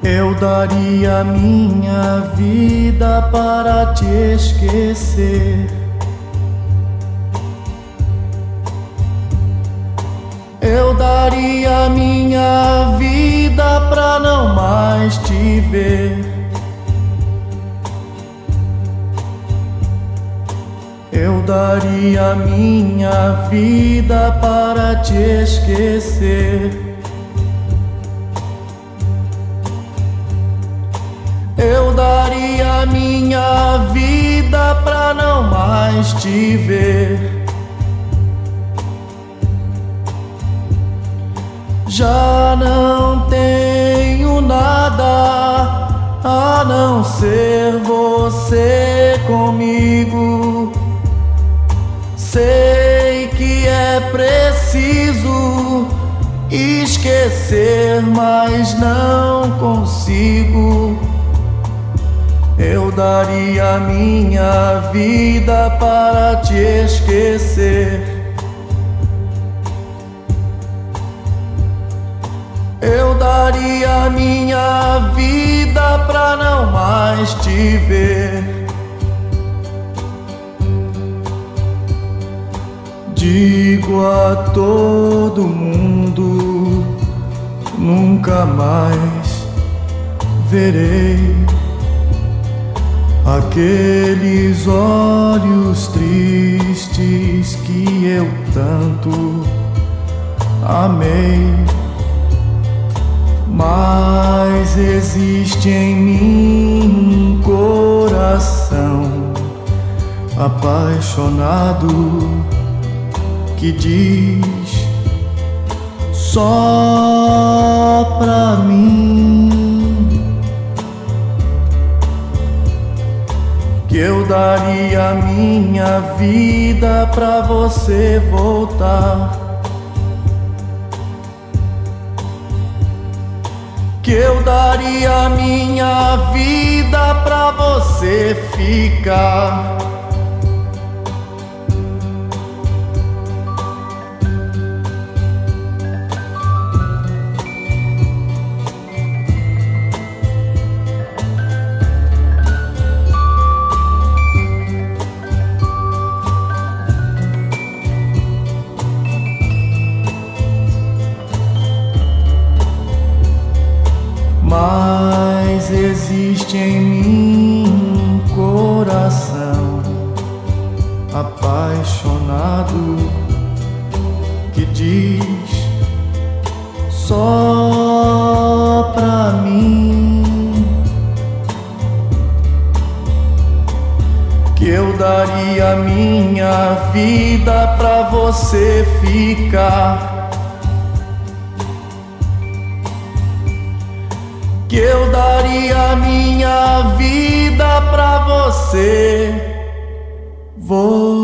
Eu daria minha vida para te esquecer. Eu daria minha vida pra não mais te ver. Eu daria minha vida para te esquecer. Eu daria minha vida pra não mais te ver. Já não tenho nada a não ser você comigo. Sei que é preciso esquecer, mas não consigo. Eu daria minha vida para te esquecer. Eu daria minha vida pra não mais te ver. Digo a todo mundo, nunca mais verei aqueles olhos tristes que eu tanto amei. Mas existe em mim um coração apaixonado que diz só pra mim que eu daria minha vida pra você voltar. Que eu daria minha vida pra você ficar. Mas existe em mim um coração apaixonado que diz só pra mim que eu daria minha vida pra você ficar. Que eu daria minha vida pra você voltar.